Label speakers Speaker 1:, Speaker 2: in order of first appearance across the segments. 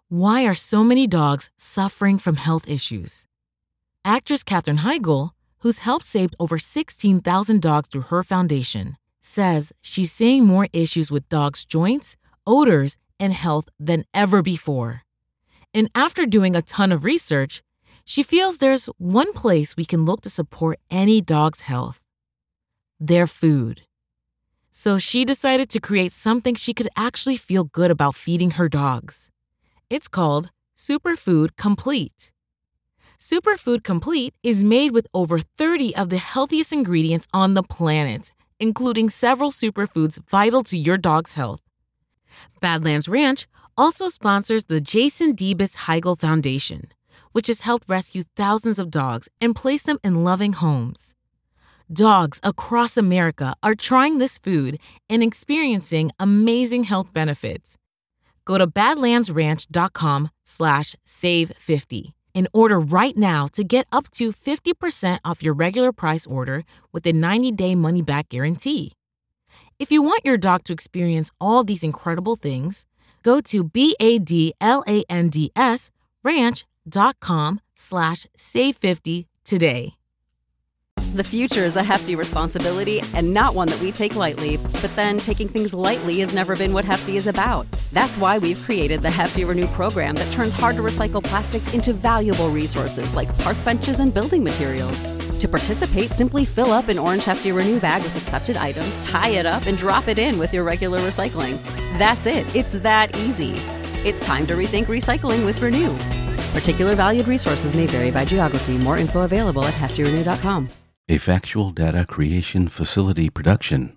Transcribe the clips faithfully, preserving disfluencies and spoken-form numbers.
Speaker 1: Why are so many dogs suffering from health issues? Actress Katherine Heigl, who's helped save over sixteen thousand dogs through her foundation, says she's seeing more issues with dogs' joints, odors, and health than ever before. And after doing a ton of research, she feels there's one place we can look to support any dog's health: their food. So she decided to create something she could actually feel good about feeding her dogs. It's called Superfood Complete. Superfood Complete is made with over thirty of the healthiest ingredients on the planet, including several superfoods vital to your dog's health. Badlands Ranch also sponsors the Jason Debus Heigl Foundation, which has helped rescue thousands of dogs and place them in loving homes. Dogs across America are trying this food and experiencing amazing health benefits. Go to badlandsranch.com slash save 50 and order right now to get up to fifty percent off your regular price order with a ninety-day money-back guarantee. If you want your dog to experience all these incredible things, go to B-A-D-L-A-N-D-S ranch.com slash save 50 today.
Speaker 2: The future is a hefty responsibility and not one that we take lightly, but then taking things lightly has never been what Hefty is about. That's why we've created the Hefty Renew program that turns hard-to-recycle plastics into valuable resources like park benches and building materials. To participate, simply fill up an orange Hefty Renew bag with accepted items, tie it up, and drop it in with your regular recycling. That's it. It's that easy. It's time to rethink recycling with Renew. Particular valued resources may vary by geography. More info available at hefty renew dot com.
Speaker 3: A Factual Data Creation Facility production.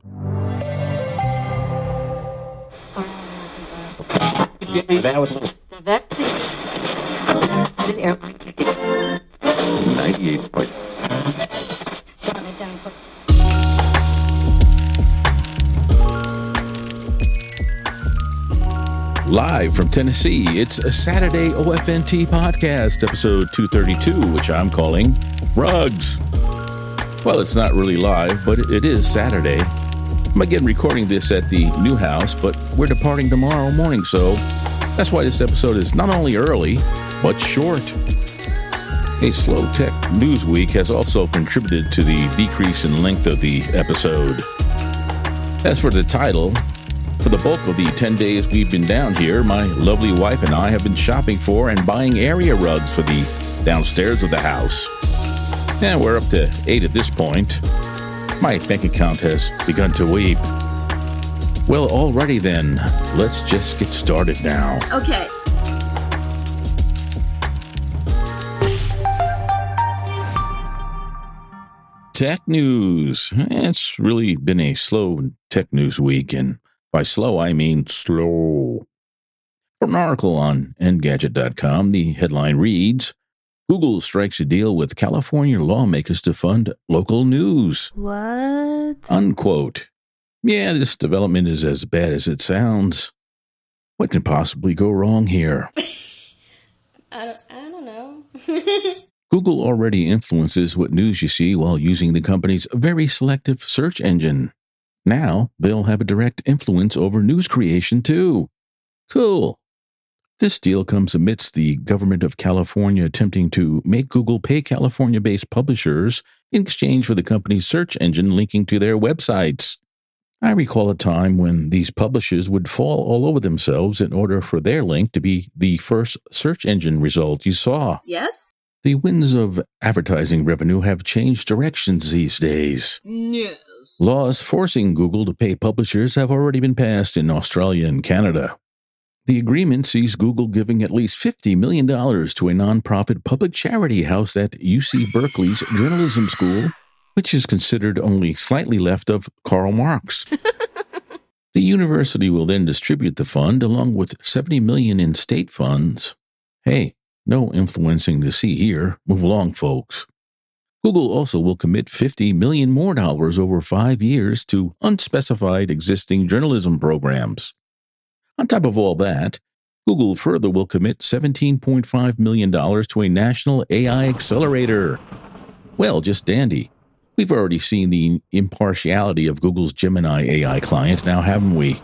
Speaker 4: ninety-eight point.
Speaker 5: Live from Tennessee, it's a Saturday O F N T podcast, episode two thirty-two, which I'm calling Rugs. Well, it's not really live, but it is Saturday. I'm again recording this at the new house, but we're departing tomorrow morning, so that's why this episode is not only early, but short. A slow tech news week has also contributed to the decrease in length of the episode. As for the title, for the bulk of the ten days we've been down here, my lovely wife and I have been shopping for and buying area rugs for the downstairs of the house. And we're up to eight at this point. My bank account has begun to weep. Well, alrighty then. Let's just get started now.
Speaker 6: Okay.
Speaker 5: Tech news. It's really been a slow tech news week, and by slow, I mean slow. For an article on Engadget dot com, the headline reads, Google strikes a deal with California lawmakers to fund local news.
Speaker 6: What?
Speaker 5: Unquote. Yeah, this development is as bad as it sounds. What can possibly go wrong here?
Speaker 6: I don't, I don't know.
Speaker 5: Google already influences what news you see while using the company's very selective search engine. Now, they'll have a direct influence over news creation, too. Cool. This deal comes amidst the government of California attempting to make Google pay California-based publishers in exchange for the company's search engine linking to their websites. I recall a time when these publishers would fall all over themselves in order for their link to be the first search engine result you saw.
Speaker 6: Yes?
Speaker 5: The winds of advertising revenue have changed directions these days.
Speaker 6: Yes.
Speaker 5: Laws forcing Google to pay publishers have already been passed in Australia and Canada. The agreement sees Google giving at least fifty million dollars to a nonprofit public charity house at U C Berkeley's journalism school, which is considered only slightly left of Karl Marx. The university will then distribute the fund along with seventy million dollars in state funds. Hey, no influencing to see here. Move along, folks. Google also will commit fifty million dollars more dollars over five years to unspecified existing journalism programs. On top of all that, Google further will commit seventeen point five million dollars to a national A I accelerator. Well, just dandy. We've already seen the impartiality of Google's Gemini A I client, now haven't we?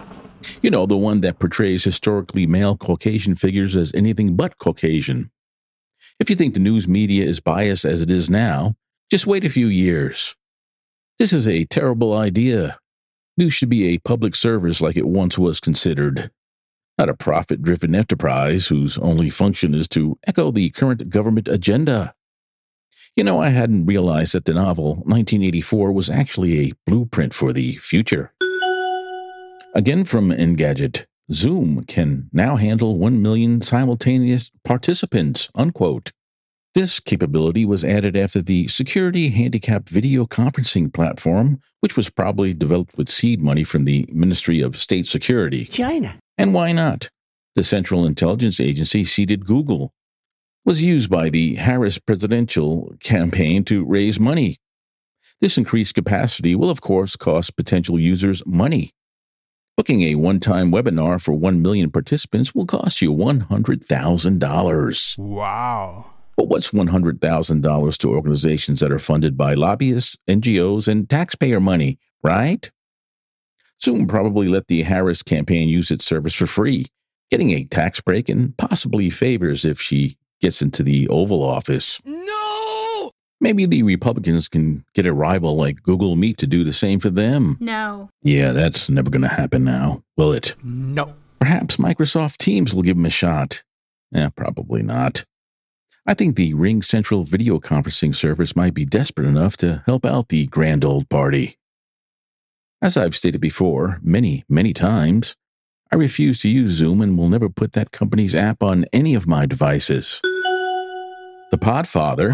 Speaker 5: You know, the one that portrays historically male Caucasian figures as anything but Caucasian. If you think the news media is biased as it is now, just wait a few years. This is a terrible idea. News should be a public service like it once was considered, not a profit-driven enterprise whose only function is to echo the current government agenda. You know, I hadn't realized that the novel nineteen eighty-four was actually a blueprint for the future. Again from Engadget, Zoom can now handle one million simultaneous participants, unquote. This capability was added after the security handicapped video conferencing platform, which was probably developed with seed money from the Ministry of State Security.
Speaker 4: China.
Speaker 5: And why not? The Central Intelligence Agency seeded Google. Was used by the Harris presidential campaign to raise money. This increased capacity will, of course, cost potential users money. Booking a one-time webinar for one million participants will cost you one hundred thousand dollars.
Speaker 4: Wow.
Speaker 5: But what's one hundred thousand dollars to organizations that are funded by lobbyists, N G Os, and taxpayer money, right? Zoom probably let the Harris campaign use its service for free, getting a tax break and possibly favors if she gets into the Oval Office.
Speaker 4: No!
Speaker 5: Maybe the Republicans can get a rival like Google Meet to do the same for them.
Speaker 6: No.
Speaker 5: Yeah, that's never going to happen now, will it?
Speaker 4: No.
Speaker 5: Perhaps Microsoft Teams will give them a shot. Eh, probably not. I think the Ring Central video conferencing service might be desperate enough to help out the grand old party. As I've stated before, many, many times, I refuse to use Zoom and will never put that company's app on any of my devices. The Podfather,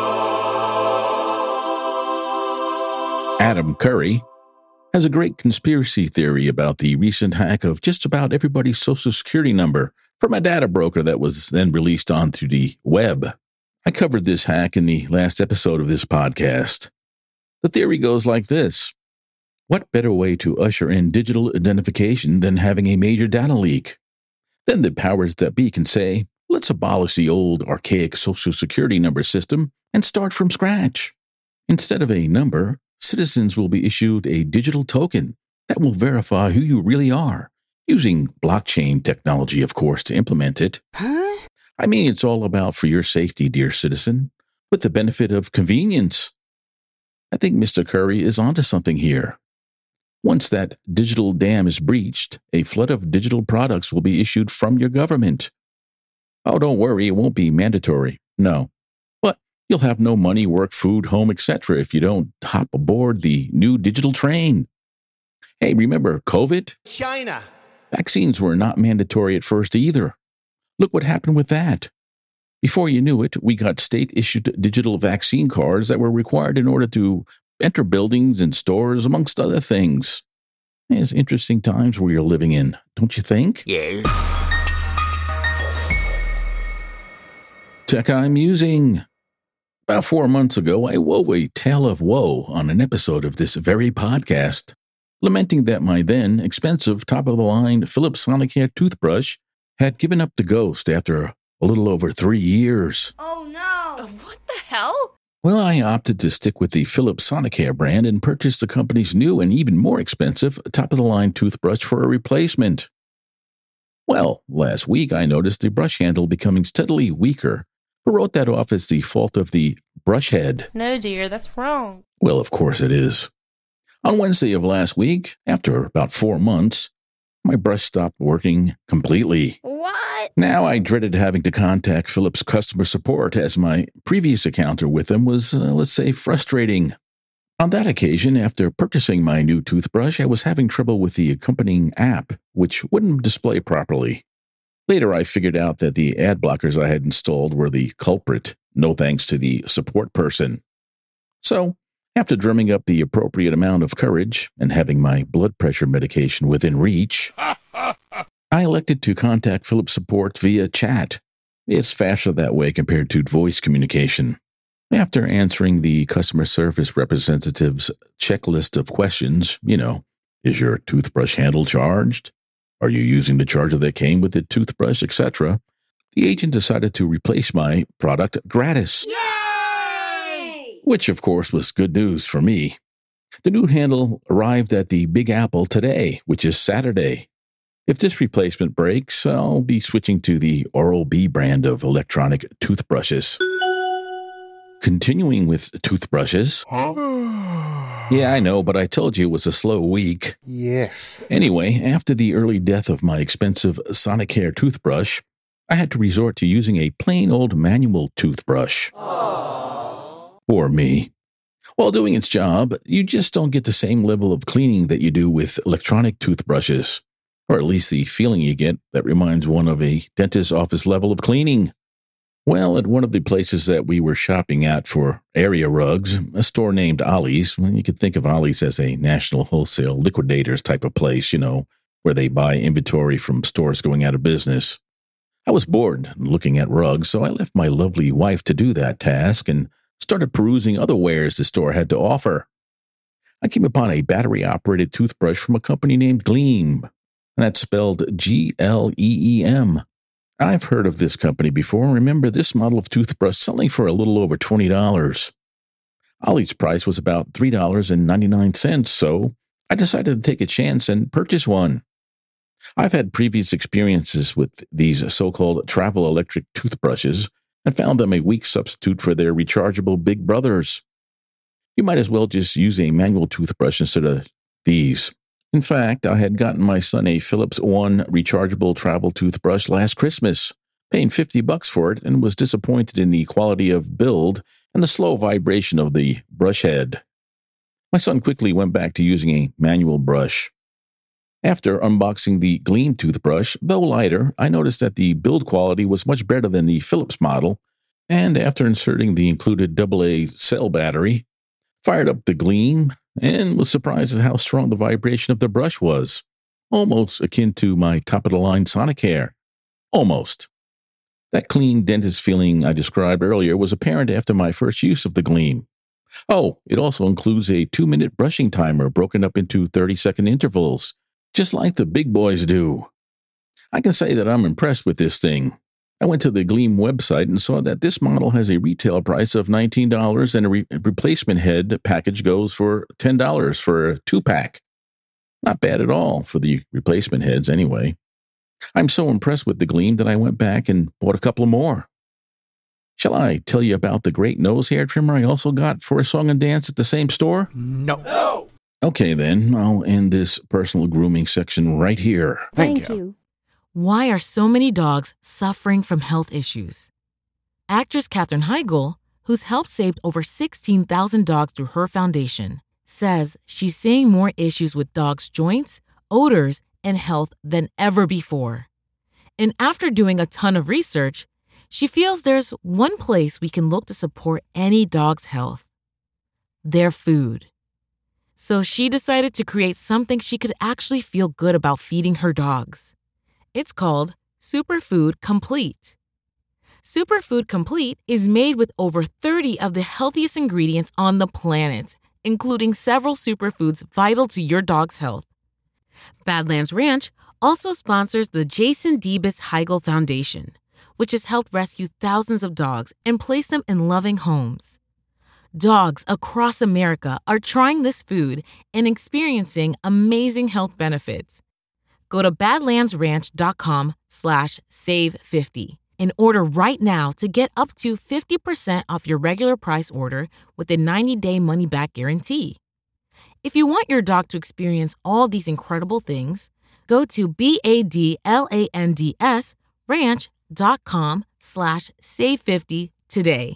Speaker 5: Adam Curry, has a great conspiracy theory about the recent hack of just about everybody's social security number from a data broker that was then released onto the web. I covered this hack in the last episode of this podcast. The theory goes like this. What better way to usher in digital identification than having a major data leak? Then the powers that be can say, let's abolish the old, archaic social security number system and start from scratch. Instead of a number, citizens will be issued a digital token that will verify who you really are, using blockchain technology, of course, to implement it.
Speaker 4: Huh?
Speaker 5: I mean, it's all about for your safety, dear citizen, with the benefit of convenience. I think Mister Curry is onto something here. Once that digital dam is breached, a flood of digital products will be issued from your government. Oh, don't worry, it won't be mandatory. No. But you'll have no money, work, food, home, et cetera if you don't hop aboard the new digital train. Hey, remember COVID?
Speaker 4: China.
Speaker 5: Vaccines were not mandatory at first either. Look what happened with that. Before you knew it, we got state-issued digital vaccine cards that were required in order to enter buildings and stores, amongst other things. It's interesting times we're living in, don't you think?
Speaker 4: Yes.
Speaker 5: Tech I'm using. About four months ago, I wove a tale of woe on an episode of this very podcast, lamenting that my then expensive top-of-the-line Philips Sonicare toothbrush had given up the ghost after a little over three years.
Speaker 6: Oh no!
Speaker 7: What the hell?
Speaker 5: Well, I opted to stick with the Philips Sonicare brand and purchased the company's new and even more expensive top-of-the-line toothbrush for a replacement. Well, last week I noticed the brush handle becoming steadily weaker, but wrote that off as the fault of the brush head.
Speaker 7: No, dear, that's wrong.
Speaker 5: Well, of course it is. On Wednesday of last week, after about four months, my brush stopped working completely.
Speaker 6: What?
Speaker 5: Now I dreaded having to contact Philips customer support as my previous encounter with them was, uh, let's say, frustrating. On that occasion, after purchasing my new toothbrush, I was having trouble with the accompanying app, which wouldn't display properly. Later, I figured out that the ad blockers I had installed were the culprit, no thanks to the support person. So, after drumming up the appropriate amount of courage and having my blood pressure medication within reach, I elected to contact Philips support via chat. It's faster that way compared to voice communication. After answering the customer service representative's checklist of questions, you know, is your toothbrush handle charged? Are you using the charger that came with the toothbrush, et cetera? The agent decided to replace my product gratis.
Speaker 6: Yay!
Speaker 5: Which, of course, was good news for me. The new handle arrived at the Big Apple today, which is Saturday. If this replacement breaks, I'll be switching to the Oral-B brand of electronic toothbrushes. Continuing with toothbrushes.
Speaker 4: Huh?
Speaker 5: Yeah, I know, but I told you it was a slow week.
Speaker 4: Yes.
Speaker 5: Anyway, after the early death of my expensive Sonicare toothbrush, I had to resort to using a plain old manual toothbrush.
Speaker 4: Aww.
Speaker 5: Poor me. While doing its job, you just don't get the same level of cleaning that you do with electronic toothbrushes, or at least the feeling you get that reminds one of a dentist's office level of cleaning. Well, at one of the places that we were shopping at for area rugs, a store named Ollie's, well, you could think of Ollie's as a national wholesale liquidators type of place, you know, where they buy inventory from stores going out of business. I was bored looking at rugs, so I left my lovely wife to do that task and started perusing other wares the store had to offer. I came upon a battery-operated toothbrush from a company named Gleam, and that's spelled G L E E M. I've heard of this company before and remember this model of toothbrush selling for a little over twenty dollars. Ollie's price was about three dollars and ninety-nine cents, so I decided to take a chance and purchase one. I've had previous experiences with these so-called travel electric toothbrushes and found them a weak substitute for their rechargeable big brothers. You might as well just use a manual toothbrush instead of these. In fact, I had gotten my son a Philips One rechargeable travel toothbrush last Christmas, paying fifty bucks for it, and was disappointed in the quality of build and the slow vibration of the brush head. My son quickly went back to using a manual brush. After unboxing the Gleam toothbrush, though lighter, I noticed that the build quality was much better than the Philips model, and after inserting the included double A cell battery, fired up the Gleam, and was surprised at how strong the vibration of the brush was. Almost akin to my top-of-the-line Sonicare. Almost. That clean dentist feeling I described earlier was apparent after my first use of the Gleam. Oh, it also includes a two-minute brushing timer broken up into thirty-second intervals, just like the big boys do. I can say that I'm impressed with this thing. I went to the Gleam website and saw that this model has a retail price of nineteen dollars and a re- replacement head package goes for ten dollars for a two-pack. Not bad at all for the replacement heads anyway. I'm so impressed with the Gleam that I went back and bought a couple more. Shall I tell you about the great nose hair trimmer I also got for a song and dance at the same store?
Speaker 4: No. No.
Speaker 5: Okay then, I'll end this personal grooming section right here.
Speaker 6: Thank, Thank you. you.
Speaker 1: Why are so many dogs suffering from health issues? Actress Katherine Heigl, who's helped save over sixteen thousand dogs through her foundation, says she's seeing more issues with dogs' joints, odors, and health than ever before. And after doing a ton of research, she feels there's one place we can look to support any dog's health: their food. So she decided to create something she could actually feel good about feeding her dogs. It's called Superfood Complete. Superfood Complete is made with over thirty of the healthiest ingredients on the planet, including several superfoods vital to your dog's health. Badlands Ranch also sponsors the Jason Debus Heigl Foundation, which has helped rescue thousands of dogs and place them in loving homes. Dogs across America are trying this food and experiencing amazing health benefits. Go to badlandsranch.com slash save 50 and order right now to get up to fifty percent off your regular price order with a ninety-day money-back guarantee. If you want your dog to experience all these incredible things, go to B-A-D-L-A-N-D-S ranch.com slash save 50 today.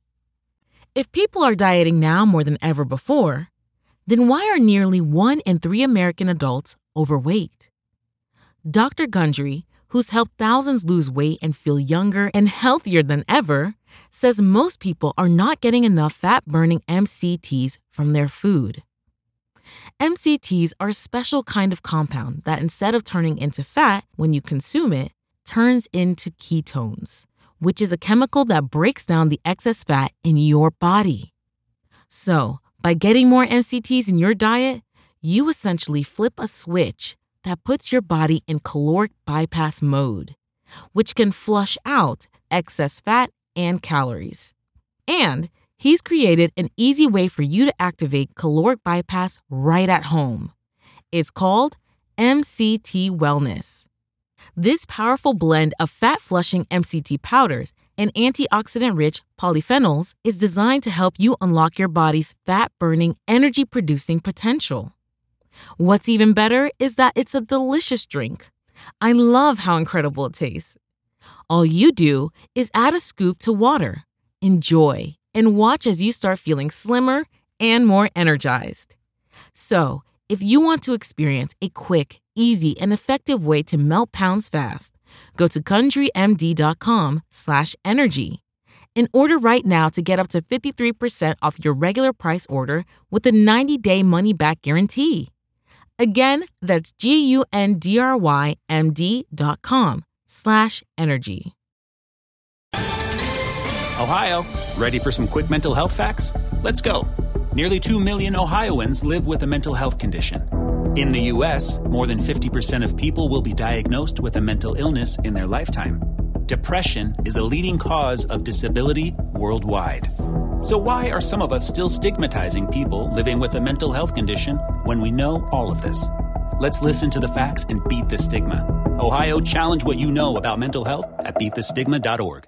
Speaker 1: If people are dieting now more than ever before, then why are nearly one in three American adults overweight? Doctor Gundry, who's helped thousands lose weight and feel younger and healthier than ever, says most people are not getting enough fat-burning M C Ts from their food. M C Ts are a special kind of compound that, instead of turning into fat when you consume it, turns into ketones, which is a chemical that breaks down the excess fat in your body. So, by getting more M C Ts in your diet, you essentially flip a switch that puts your body in caloric bypass mode, which can flush out excess fat and calories. And he's created an easy way for you to activate caloric bypass right at home. It's called M C T Wellness. This powerful blend of fat-flushing M C T powders and antioxidant-rich polyphenols is designed to help you unlock your body's fat-burning, energy-producing potential. What's even better is that it's a delicious drink. I love how incredible it tastes. All you do is add a scoop to water, enjoy, and watch as you start feeling slimmer and more energized. So, if you want to experience a quick, easy, and effective way to melt pounds fast, go to CountryMD.com slash energy and order right now to get up to fifty-three percent off your regular price order with a ninety-day money-back guarantee. Again, that's G-U-N-D-R-Y-M-D dot com slash energy.
Speaker 8: Ohio, ready for some quick mental health facts? Let's go. Nearly two million Ohioans live with a mental health condition. In the U S, more than fifty percent of people will be diagnosed with a mental illness in their lifetime. Depression is a leading cause of disability worldwide. So why are some of us still stigmatizing people living with a mental health condition when we know all of this? Let's listen to the facts and beat the stigma. Ohio, challenge what you know about mental health at beat the stigma dot org.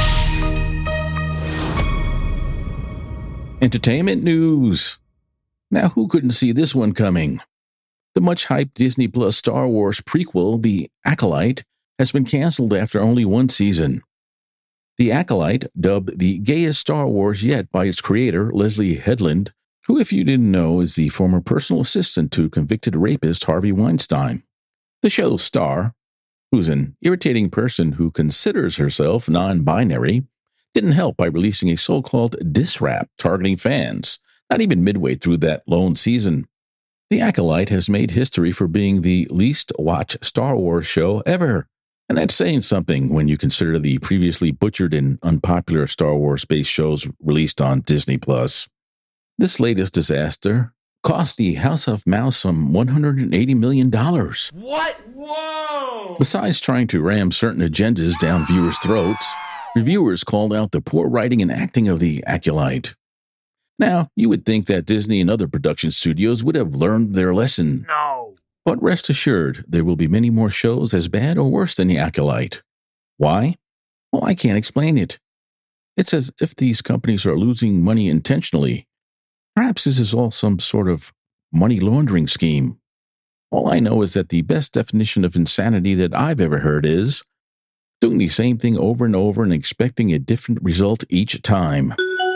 Speaker 5: Entertainment news. Now, who couldn't see this one coming? The much-hyped Disney Plus Star Wars prequel, The Acolyte, has been canceled after only one season. The Acolyte, dubbed the gayest Star Wars yet by its creator, Leslie Headland, who, if you didn't know, is the former personal assistant to convicted rapist Harvey Weinstein. The show's star, who's an irritating person who considers herself non-binary, didn't help by releasing a so-called diss rap targeting fans, not even midway through that lone season. The Acolyte has made history for being the least-watched Star Wars show ever, and that's saying something when you consider the previously butchered and unpopular Star Wars-based shows released on Disney Plus. This latest disaster cost the House of Mouse some one hundred eighty million dollars.
Speaker 4: What? Whoa!
Speaker 5: Besides trying to ram certain agendas down viewers' throats, reviewers called out the poor writing and acting of The Acolyte. Now, you would think that Disney and other production studios would have learned their lesson.
Speaker 4: No.
Speaker 5: But rest assured, there will be many more shows as bad or worse than The Acolyte. Why? Well, I can't explain it. It's as if these companies are losing money intentionally. Perhaps this is all some sort of money laundering scheme. All I know is that the best definition of insanity that I've ever heard is doing the same thing over and over and expecting a different result each time.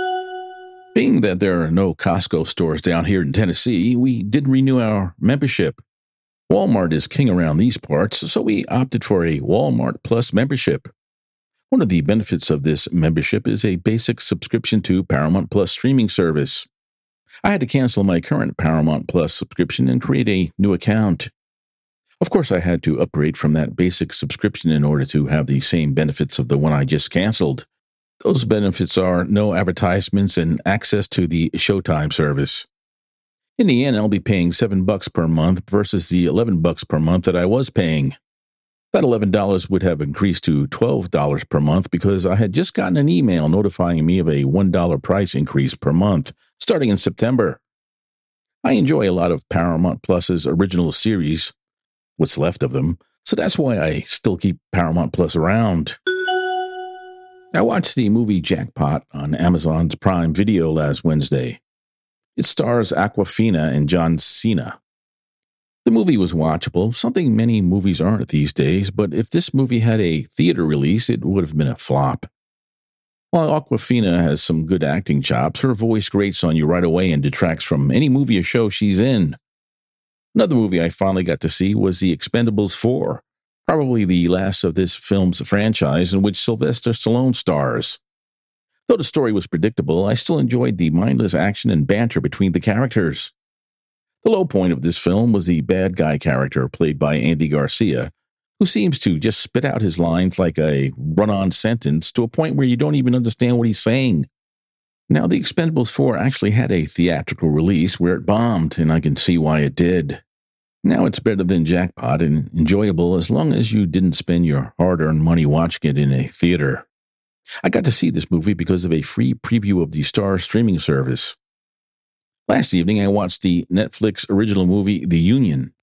Speaker 5: Being that there are no Costco stores down here in Tennessee, we didn't renew our membership. Walmart is king around these parts, so we opted for a Walmart Plus membership. One of the benefits of this membership is a basic subscription to Paramount Plus streaming service. I had to cancel my current Paramount Plus subscription and create a new account. Of course, I had to upgrade from that basic subscription in order to have the same benefits of the one I just canceled. Those benefits are no advertisements and access to the Showtime service. In the end, I'll be paying seven bucks per month versus the eleven bucks per month that I was paying. That eleven dollars would have increased to twelve dollars per month because I had just gotten an email notifying me of a one dollar price increase per month starting in September. I enjoy a lot of Paramount Plus's original series, what's left of them, so that's why I still keep Paramount Plus around. I watched the movie Jackpot on Amazon's Prime Video last Wednesday. It stars Awkwafina and John Cena. The movie was watchable, something many movies aren't these days, but if this movie had a theater release, it would have been a flop. While Awkwafina has some good acting chops, her voice grates on you right away and detracts from any movie or show she's in. Another movie I finally got to see was The Expendables four, probably the last of this film's franchise in which Sylvester Stallone stars. Though the story was predictable, I still enjoyed the mindless action and banter between the characters. The low point of this film was the bad guy character played by Andy Garcia, who seems to just spit out his lines like a run-on sentence to a point where you don't even understand what he's saying. Now, The Expendables four actually had a theatrical release where it bombed, and I can see why it did. Now it's better than Jackpot and enjoyable as long as you didn't spend your hard-earned money watching it in a theater. I got to see this movie because of a free preview of the Star streaming service. Last evening, I watched the Netflix original movie The Union.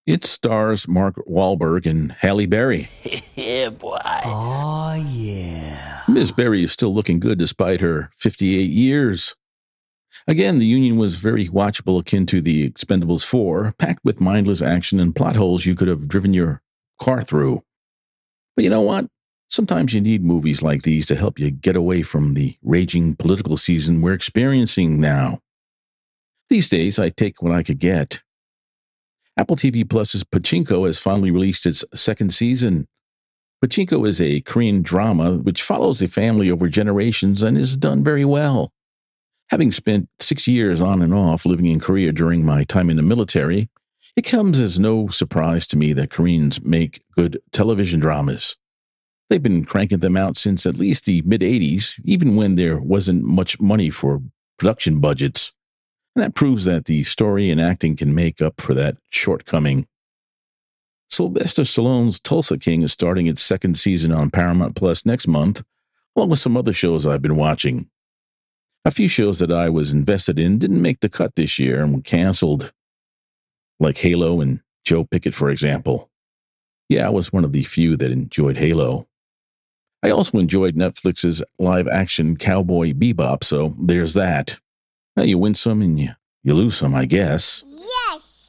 Speaker 5: It stars Mark Wahlberg and Halle Berry.
Speaker 4: Yeah, boy.
Speaker 9: Oh, yeah.
Speaker 5: Miz Berry is still looking good despite her fifty-eight years. Again, the Union was very watchable, akin to The Expendables four, packed with mindless action and plot holes you could have driven your car through. But you know what? Sometimes you need movies like these to help you get away from the raging political season we're experiencing now. These days, I take what I could get. Apple T V Plus's Pachinko has finally released its second season. Pachinko is a Korean drama which follows a family over generations and is done very well. Having spent six years on and off living in Korea during my time in the military, it comes as no surprise to me that Koreans make good television dramas. They've been cranking them out since at least the mid-eighties, even when there wasn't much money for production budgets. And that proves that the story and acting can make up for that shortcoming. Sylvester Stallone's Tulsa King is starting its second season on Paramount Plus next month, along with some other shows I've been watching. A few shows that I was invested in didn't make the cut this year and were canceled, like Halo and Joe Pickett, for example. Yeah, I was one of the few that enjoyed Halo. I also enjoyed Netflix's live-action Cowboy Bebop, so there's that. Now, you win some and you, you lose some, I guess.
Speaker 6: Yes!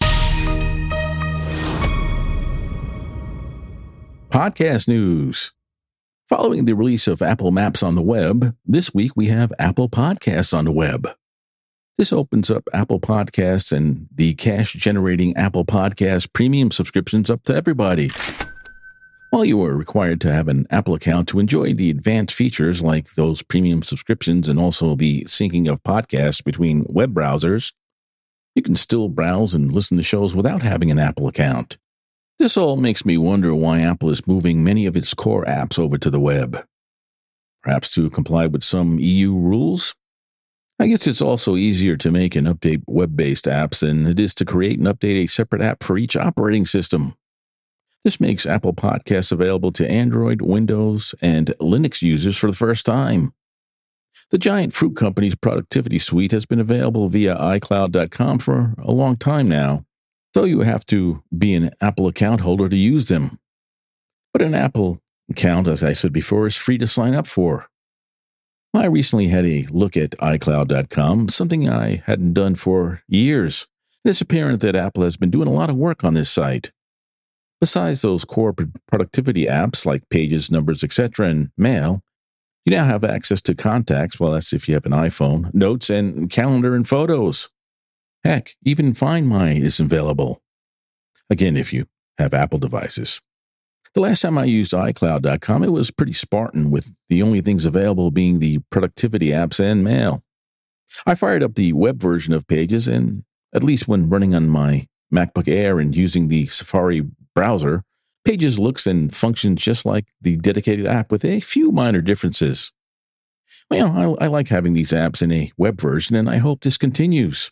Speaker 5: Podcast news. Following the release of Apple Maps on the web, this week we have Apple Podcasts on the web. This opens up Apple Podcasts and the cash-generating Apple Podcast premium subscriptions up to everybody. While you are required to have an Apple account to enjoy the advanced features like those premium subscriptions and also the syncing of podcasts between web browsers, you can still browse and listen to shows without having an Apple account. This all makes me wonder why Apple is moving many of its core apps over to the web. Perhaps to comply with some E U rules? I guess it's also easier to make and update web-based apps than it is to create and update a separate app for each operating system. This makes Apple Podcasts available to Android, Windows, and Linux users for the first time. The giant fruit company's productivity suite has been available via i cloud dot com for a long time now, though you have to be an Apple account holder to use them. But an Apple account, as I said before, is free to sign up for. I recently had a look at i cloud dot com, something I hadn't done for years. It's apparent that Apple has been doing a lot of work on this site. Besides those core productivity apps like Pages, Numbers, et cetera, and Mail, you now have access to Contacts, well, that's if you have an iPhone, Notes, and Calendar and Photos. Heck, even Find My is available. Again, if you have Apple devices. The last time I used i cloud dot com, it was pretty Spartan, with the only things available being the productivity apps and Mail. I fired up the web version of Pages, and at least when running on my MacBook Air and using the Safari browser, Pages looks and functions just like the dedicated app with a few minor differences. Well, I, I like having these apps in a web version, and I hope this continues.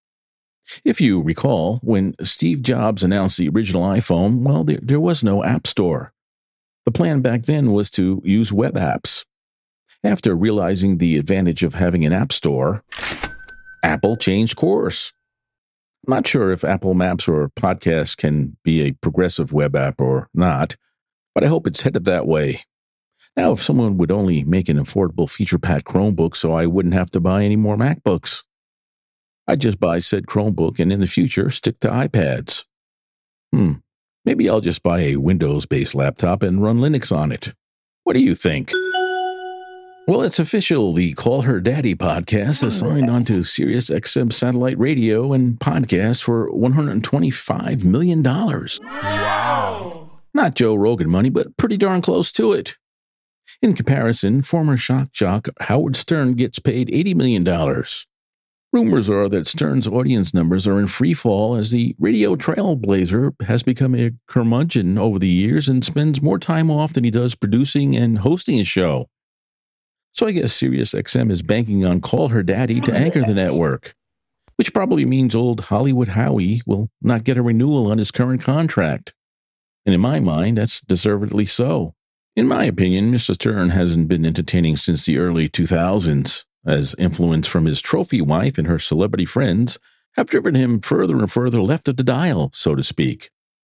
Speaker 5: If you recall, when Steve Jobs announced the original iPhone, well, there, there was no App Store. The plan back then was to use web apps. After realizing the advantage of having an App Store, Apple changed course. I'm not sure if Apple Maps or Podcasts can be a progressive web app or not, but I hope it's headed that way. Now, if someone would only make an affordable feature-packed Chromebook so I wouldn't have to buy any more MacBooks. I'd just buy said Chromebook and in the future stick to iPads. Hmm, maybe I'll just buy a Windows-based laptop and run Linux on it. What do you think? Well, it's official. The Call Her Daddy podcast has signed on to Sirius X M satellite radio and podcast for one hundred twenty-five million dollars.
Speaker 4: Wow!
Speaker 5: Not Joe Rogan money, but pretty darn close to it. In comparison, former shock jock Howard Stern gets paid eighty million dollars. Rumors are that Stern's audience numbers are in free fall as the radio trailblazer has become a curmudgeon over the years and spends more time off than he does producing and hosting a show. So I guess Sirius X M is banking on Call Her Daddy to anchor the network, which probably means old Hollywood Howie will not get a renewal on his current contract. And in my mind, that's deservedly so. In my opinion, Mister Stern hasn't been entertaining since the early two thousands, as influence from his trophy wife and her celebrity friends have driven him further and further left of the dial, so to speak.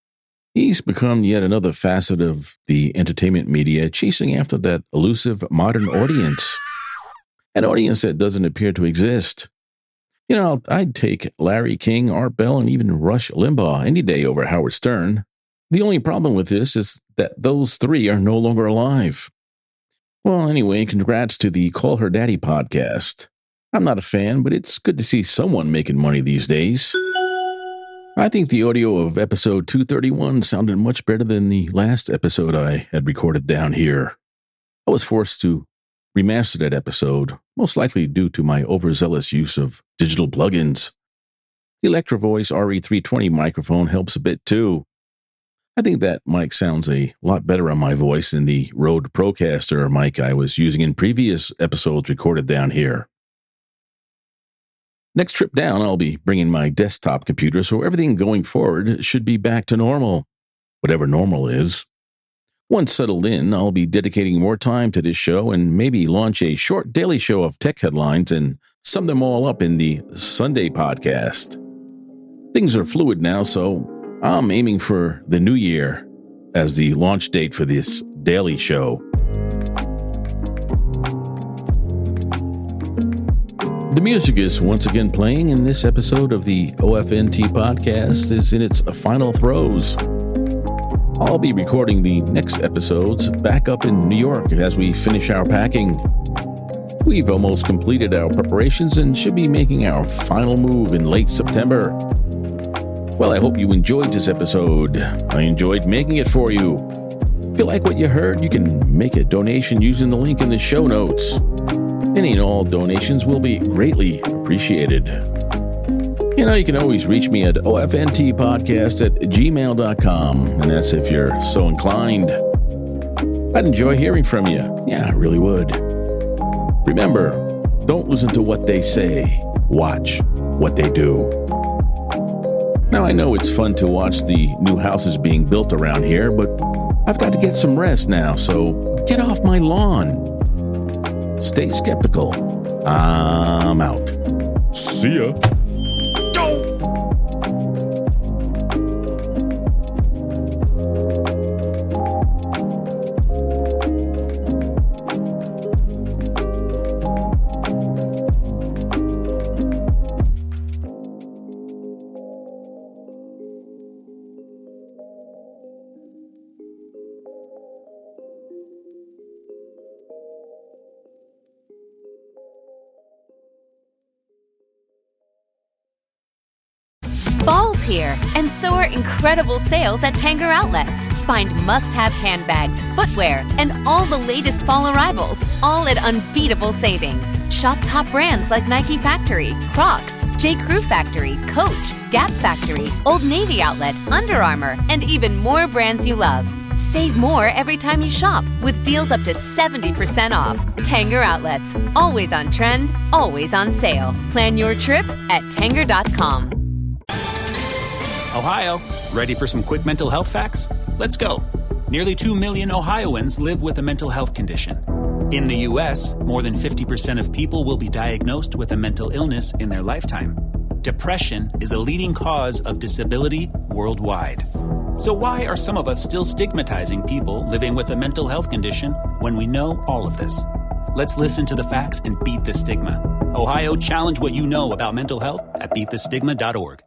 Speaker 5: He's become yet another facet of the entertainment media, chasing after that elusive modern audience, an audience that doesn't appear to exist. You know, I'd take Larry King, Art Bell, and even Rush Limbaugh any day over Howard Stern. The only problem with this is that those three are no longer alive. Well, anyway, congrats to the Call Her Daddy podcast. I'm not a fan, but it's good to see someone making money these days. I think the audio of episode two thirty-one sounded much better than the last episode I had recorded down here. I was forced to remaster that episode, most likely due to my overzealous use of digital plugins. The Electro Voice R E three twenty microphone helps a bit too. I think that mic sounds a lot better on my voice than the Rode Procaster mic I was using in previous episodes recorded down here. Next trip down, I'll be bringing my desktop computer, so everything going forward should be back to normal, whatever normal is. Once settled in, I'll be dedicating more time to this show and maybe launch a short daily show of tech headlines and sum them all up in the Sunday podcast. Things are fluid now, so I'm aiming for the new year as the launch date for this daily show. The music is once again playing, and this episode of the O F N T podcast is in its final throes. I'll be recording the next episodes back up in New York as we finish our packing. We've almost completed our preparations and should be making our final move in late September. Well, I hope you enjoyed this episode. I enjoyed making it for you. If you like what you heard, you can make a donation using the link in the show notes. Any and all donations will be greatly appreciated. You know, you can always reach me at O F N T podcast at gmail dot com, and that's if you're so inclined. I'd enjoy hearing from you. Yeah, I really would. Remember, don't listen to what they say. Watch what they do. Now, I know it's fun to watch the new houses being built around here, but I've got to get some rest now, so get off my lawn. Stay skeptical. I'm out. See ya.
Speaker 10: Fall's here, and so are incredible sales at Tanger Outlets. Find must-have handbags, footwear, and all the latest fall arrivals, all at unbeatable savings. Shop top brands like Nike Factory, Crocs, J. Crew Factory, Coach, Gap Factory, Old Navy Outlet, Under Armour, and even more brands you love. Save more every time you shop with deals up to seventy percent off. Tanger Outlets, always on trend, always on sale. Plan your trip at tanger dot com.
Speaker 8: Ohio, ready for some quick mental health facts? Let's go. Nearly two million Ohioans live with a mental health condition. In the U S, more than fifty percent of people will be diagnosed with a mental illness in their lifetime. Depression is a leading cause of disability worldwide. So why are some of us still stigmatizing people living with a mental health condition when we know all of this? Let's listen to the facts and beat the stigma. Ohio, challenge what you know about mental health at beat the stigma dot org.